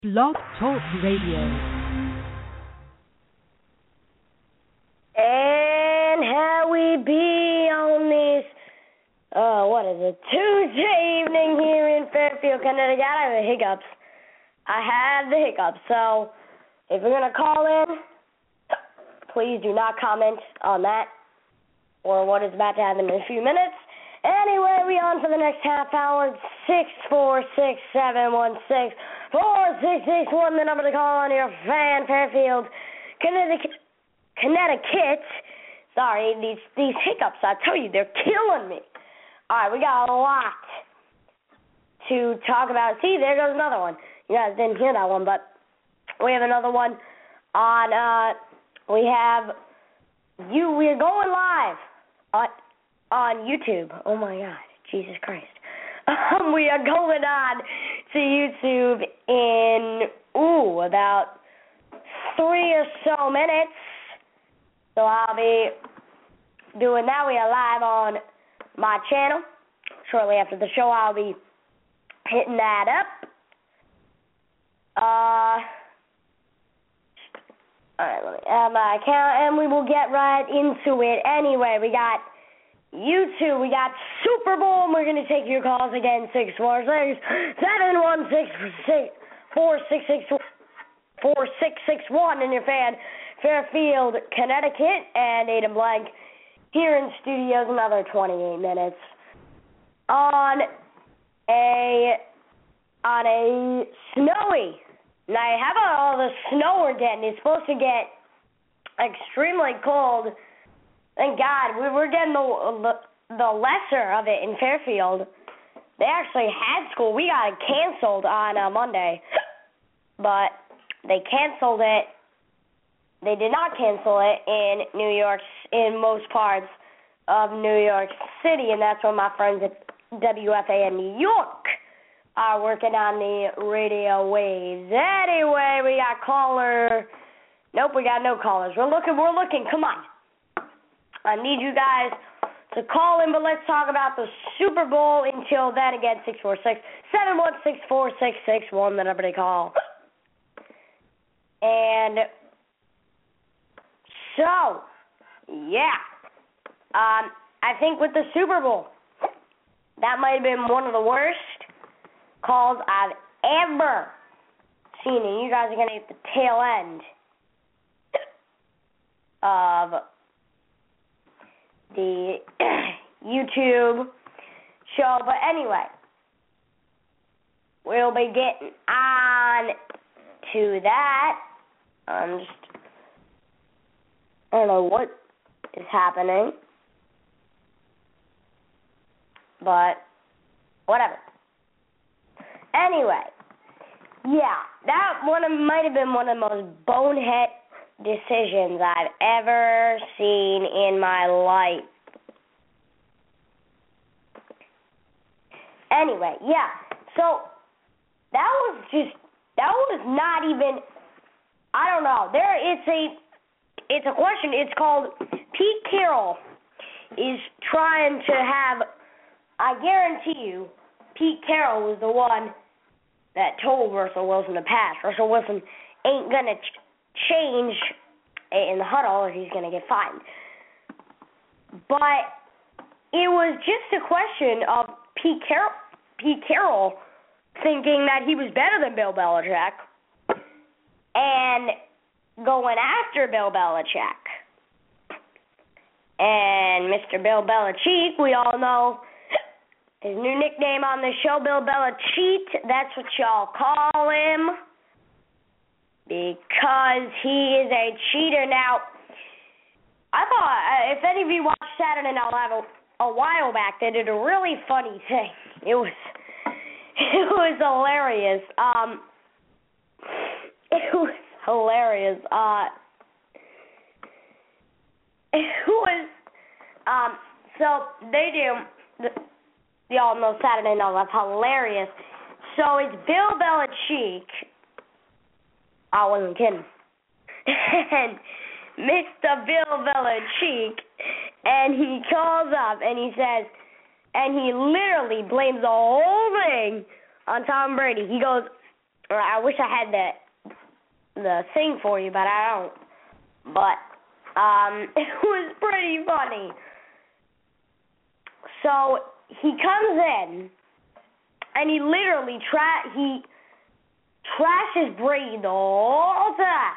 Blog Talk Radio. And how we be on this, Tuesday evening here in Fairfield, Connecticut. I have the hiccups. So if you're going to call in, please do not comment on that or what is about to happen in a few minutes. Anyway, we on for the next half hour. 646-716-4661, the number to call on your fan, Fairfield, Connecticut. Sorry, these hiccups, I tell you, they're killing me. All right, we got a lot to talk about. See, there goes another one. You guys didn't hear that one, but we have another one on, we're going live on YouTube. Oh, my God. Jesus Christ. We are going on to YouTube in, about 3 or so minutes. So I'll be doing that. We are live on my channel. Shortly after the show, I'll be hitting that up. All right, let me add my account, and we will get right into it. Anyway, we got YouTube, we got Super Bowl, and we're going to take your calls again, 646-716-4661 in your fan, Fairfield, Connecticut, and Adam Blank here in studios, another 28 minutes on a snowy night. How about all the snow we're getting? It's supposed to get extremely cold. Thank God. We're getting the lesser of it in Fairfield. They actually had school. We got it canceled on Monday, but they canceled it. They did not cancel it in New York, in most parts of New York City, and that's where my friends at WFAN New York are working on the radio waves. Anyway, we got caller. Nope, we got no callers. We're looking. Come on. I need you guys to call in, but let's talk about the Super Bowl. Until then, again, 646-716-4661, the number to call. And so, yeah, I think with the Super Bowl, that might have been one of the worst calls I've ever seen, and you guys are going to get the tail end of the YouTube show. But anyway, we'll be getting on to that. I don't know what is happening, but whatever. Anyway, yeah, that might have been one of the most bonehead decisions I've ever seen in my life. Anyway, yeah, so that was not even, I don't know, it's a question. It's called Pete Carroll is trying to have, I guarantee you, Pete Carroll was the one that told Russell Wilson to pass. Russell Wilson ain't going to change in the huddle or he's going to get fined. But it was just a question of Pete Carroll thinking that he was better than Bill Belichick and going after Bill Belichick. And Mr. Bill Belichick, we all know his new nickname on the show, Bill Belichick. That's what y'all call him because he is a cheater. Now, I thought, if any of you watched Saturday Night Live a while back, they did a really funny thing. It was hilarious. It was hilarious. So they do. Y'all know Saturday Night Live, hilarious. So it's Bill Belichick. I wasn't kidding. And Mr. Bill Belichick, and he calls up and he says, and he literally blames the whole thing on Tom Brady. He goes, I wish I had the thing for you, but I don't. But it was pretty funny. So he comes in, and he literally trashes Brady the whole time,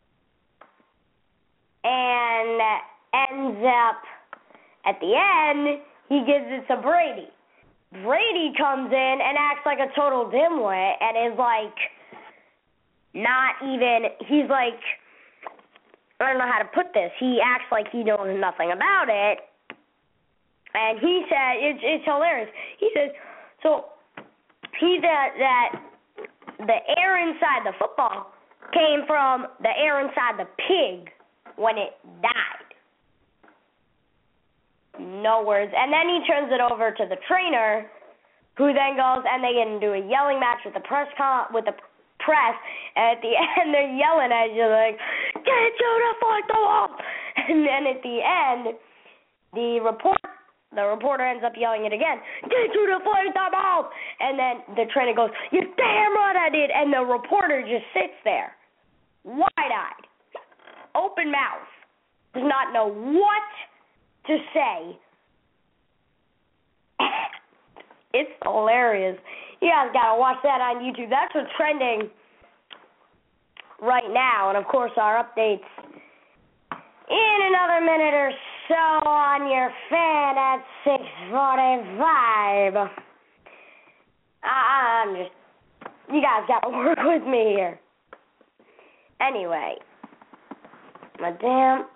and ends up at the end he gives it to Brady. Brady comes in and acts like a total dimwit and is like not even. He's like, I don't know how to put this. He acts like he knows nothing about it. And he said, it's hilarious. He says, so he said that the air inside the football came from the air inside the pig when it died. No words. And then he turns it over to the trainer, who then goes and they get into a yelling match with the press. And at the end, they're yelling at you like, "Get to the fourth wall!" And then at the end, the reporter ends up yelling it again, "Get to the fourth wall!" And then the trainer goes, "You damn right I did!" And the reporter just sits there, wide-eyed, open mouth, does not know what to say. It's hilarious. You guys gotta watch that on YouTube. That's what's trending right now. And of course, our updates in another minute or so on your fan at 6:45. You guys gotta work with me here. Anyway, madam.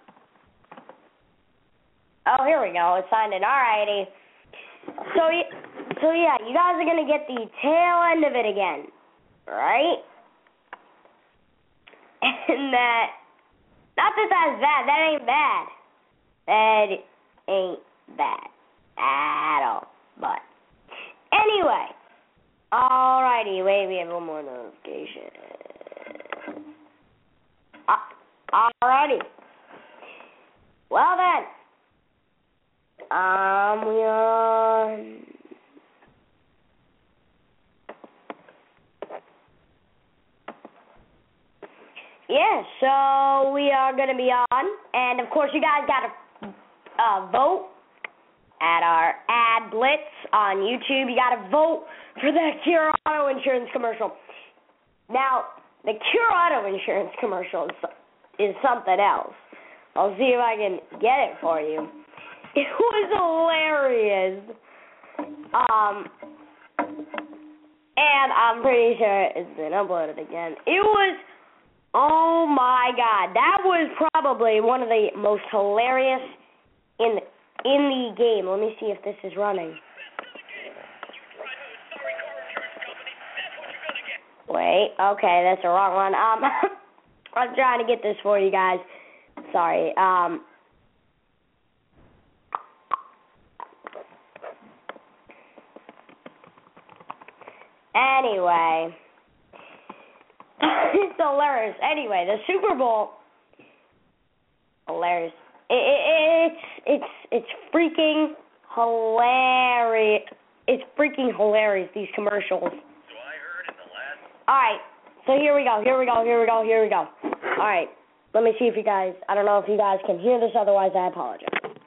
Oh, here we go. It's signed in. Alrighty. So yeah, you guys are gonna get the tail end of it again, right? And not that that's bad. That ain't bad. That ain't bad at all. But anyway, alrighty. Wait, we have one more notification. Alrighty. Well then. We are. Yeah, so we are going to be on, and of course you guys got to vote at our ad blitz on YouTube. You got to vote for the Cure Auto Insurance commercial. Now, the Cure Auto Insurance commercial is something else. I'll see if I can get it for you. It was hilarious. And I'm pretty sure it's been uploaded again. It was, oh my God, that was probably one of the most hilarious in the game. Let me see if this is running. Wait, okay, that's the wrong one. I'm trying to get this for you guys. Sorry. Anyway, it's hilarious. Anyway, the Super Bowl, hilarious. It's freaking hilarious. It's freaking hilarious, these commercials. So I heard in the last. All right, so here we go. All right, let me see if you guys. I don't know if you guys can hear this. Otherwise, I apologize.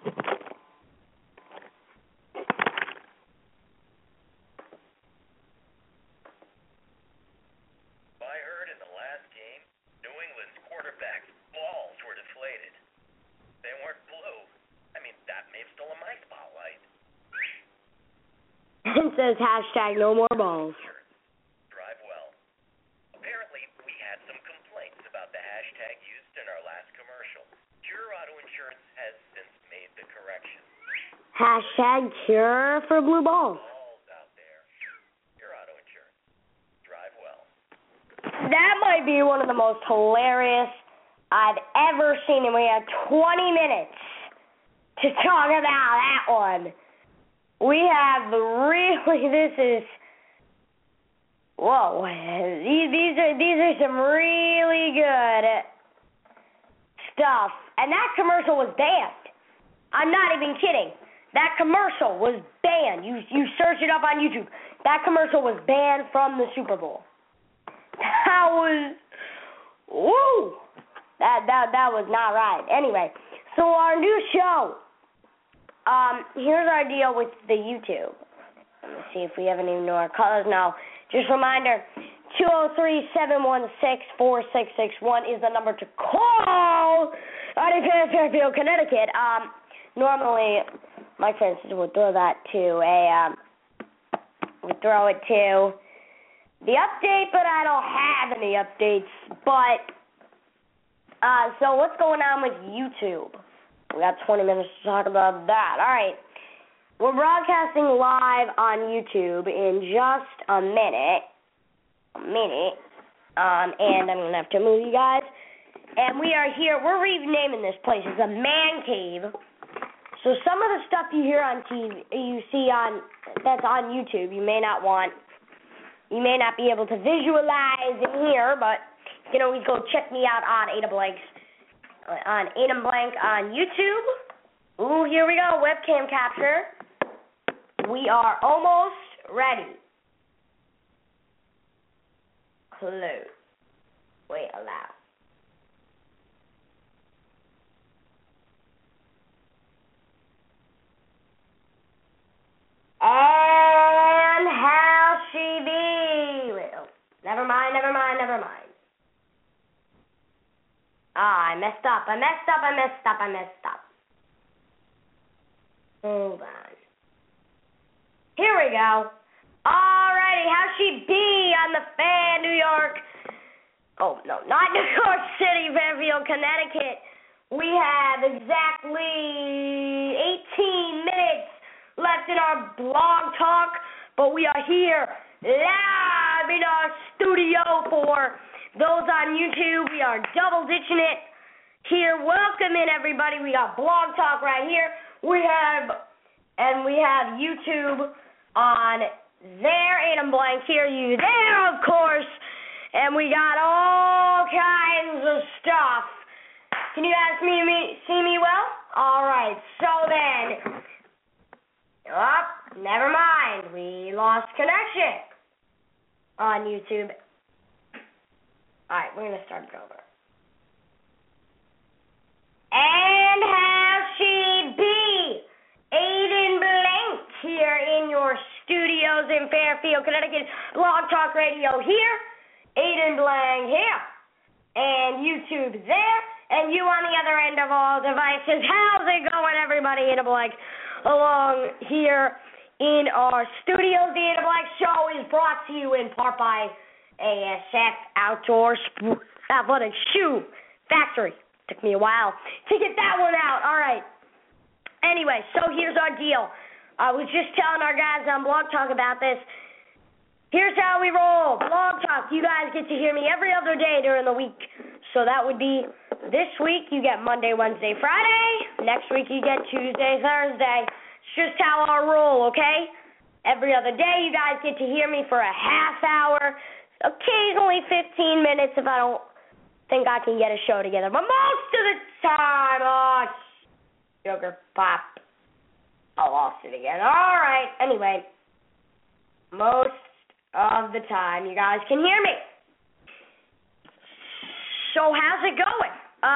It says hashtag no more balls. Drive well. Apparently, we had some complaints about the hashtag used in our last commercial. Cure Auto Insurance has since made the correction. Hashtag cure for blue balls. Balls out there. Cure Auto Insurance. Drive well. That might be one of the most hilarious I've ever seen, and we have 20 minutes to talk about that one. We have whoa, these are some really good stuff. And that commercial was banned. I'm not even kidding. That commercial was banned. You search it up on YouTube. That commercial was banned from the Super Bowl. That was, woo! That was not right. Anyway, so our new show. Here's our deal with the YouTube. Let me see if we have any more callers now. Just a reminder, 203-716-4661 is the number to call out of Fairfield, Connecticut. Normally, Mike Francis would throw that to would throw it to the update, but I don't have any updates. But, so what's going on with YouTube? We got 20 minutes to talk about that. All right. We're broadcasting live on YouTube in just a minute. And I'm going to have to move you guys. And we are here. We're renaming this place. It's a man cave. So some of the stuff you hear on TV, you see that's on YouTube, you may not be able to visualize in here, but you can always go check me out on Ada Blank on YouTube. Ooh, here we go, webcam capture. We are almost ready. Close. Wait, allow. And how she be? Well, never mind. I messed up. Hold on. Here we go. Alrighty, how she be on the fan, New York? Oh, no, not New York City, Fairfield, Connecticut. We have exactly 18 minutes left in our blog talk, but we are here live in our studio. For those on YouTube, we are double ditching it here. Welcome in, everybody. We got blog talk right here. We have YouTube on there, Adam Blank here, you there, of course, and we got all kinds of stuff. Can you guys see me well? All right, so then, never mind, we lost connection on YouTube. All right, we're going to start it over. And how she be? Aiden Blank here in your studios in Fairfield, Connecticut. Blog Talk Radio here. Aiden Blank here. And YouTube there. And you on the other end of all devices. How's it going, everybody? Aiden Blank along here in our studios. The Aiden Blank Show is brought to you in part by ASF Outdoor Athletic Shoe Factory. Took me a while to get that one out. All right. Anyway, so here's our deal. I was just telling our guys on Blog Talk about this. Here's how we roll. Blog Talk, you guys get to hear me every other day during the week. So that would be this week you get Monday, Wednesday, Friday. Next week you get Tuesday, Thursday. It's just how I roll, okay? Every other day you guys get to hear me for a half hour, occasionally 15 minutes if I don't think I can get a show together. But most of the time, sugar pop. I lost it again. All right. Anyway, most of the time, you guys can hear me. So how's it going?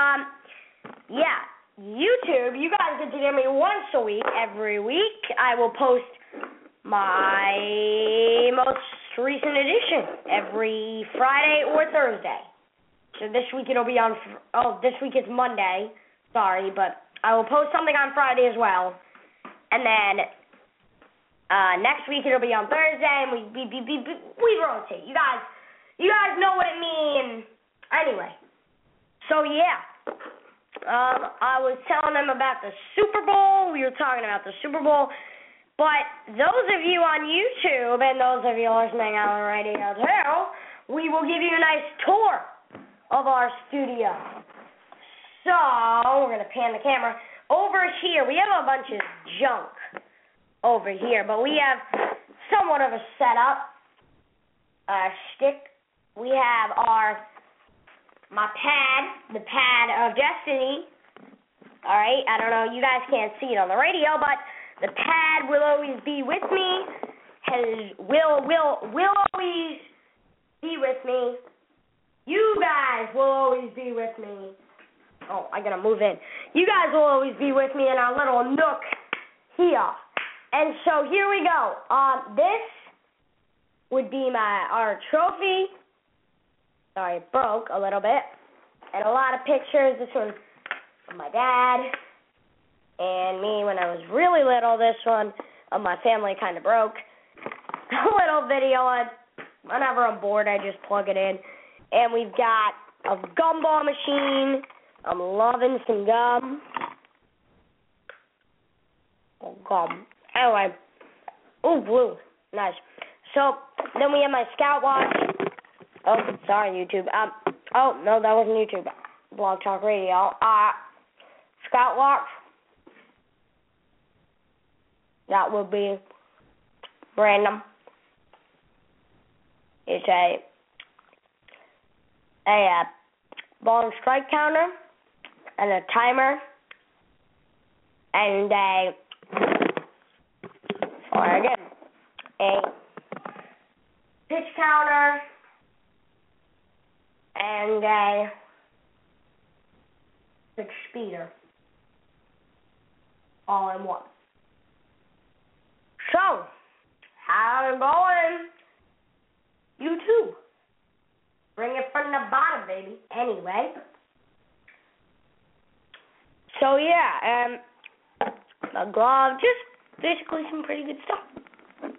YouTube, you guys get to hear me once a week. Every week, I will post my most recent edition every Friday or Thursday. So this week it'll be on. This week it's Monday. Sorry, but I will post something on Friday as well, and then next week it'll be on Thursday, and we rotate. You guys know what it means. Anyway, so yeah, I was telling them about the Super Bowl. We were talking about the Super Bowl, but those of you on YouTube and those of you listening on the radio too, we will give you a nice tour of our studio. So, we're going to pan the camera. Over here, we have a bunch of junk over here, but we have somewhat of a setup, shtick. We have my pad, the pad of destiny. All right, I don't know, you guys can't see it on the radio, but the pad will always be with me. Will always be with me. You guys will always be with me. Oh, I gotta move in. You guys will always be with me in our little nook here. And so here we go. This would be our trophy. Sorry, it broke a little bit. And a lot of pictures. This one of my dad and me when I was really little. This one of my family kind of broke. A little video on whenever I'm bored, I just plug it in. And we've got a gumball machine. I'm loving some gum. Oh, gum. Anyway. Ooh, blue. Nice. So, then we have my Scout Watch. Oh, sorry, YouTube. Oh, no, that wasn't YouTube. Blog Talk Radio. Scout Watch. That would be random. It's a ball and strike counter and a timer and a pitch counter and a six speeder all in one. So, how's it going? YouTube. Bring it from the bottom, baby. Anyway. So, yeah, a glove, just basically some pretty good stuff.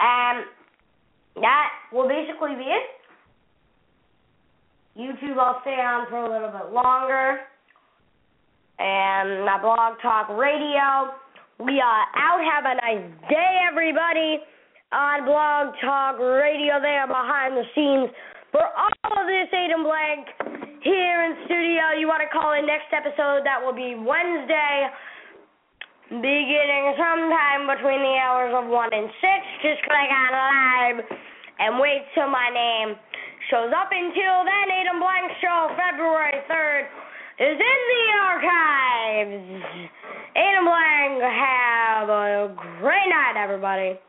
That will basically be it. YouTube, I'll stay on for a little bit longer. And my Blog Talk Radio. We are out. Have a nice day, everybody, on Blog Talk Radio there behind the scenes. For all of this, Aiden Blank here in studio. You want to call in next episode? That will be Wednesday, beginning sometime between the hours of 1 and 6. Just click on live and wait till my name shows up. Until then, Aiden Blank Show, February 3rd, is in the archives. Aiden Blank, have a great night, everybody.